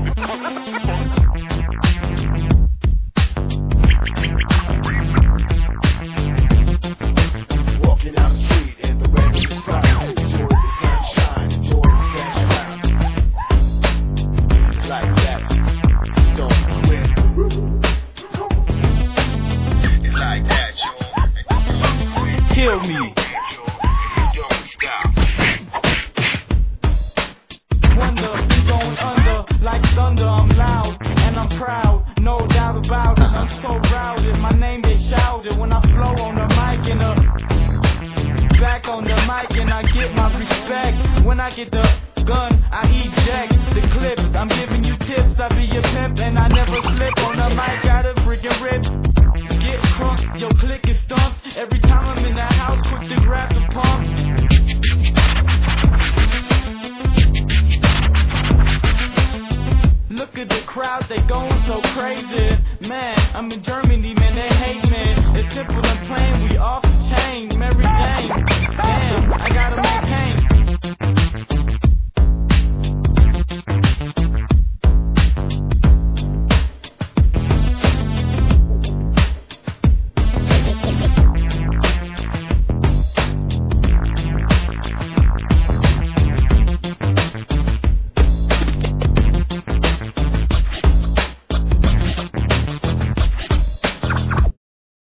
Walking down the street in the rain and the sun, enjoy the sunshine, enjoy the fresh ground. It's like that. Don't quit. It's like that, yo. Kill me. Don't stop. Wonder, going under like thunder. I'm loud and I'm proud, no doubt about it. I'm so routed, my name gets shouted when I flow on the mic and back on the mic, and I get my respect. When I get the gun, I eject the clips. I'm giving you tips, I be your pimp and I never slip on the mic. Got a freaking rip, get crunk, your click is stumped. Every time I'm in the house, quick to grab the pump. Look at the crowd, they going so crazy. Man, I'm in Germany, man, they hate me. It's simple and plain, we off the chain. Mary Jane, damn, I gotta make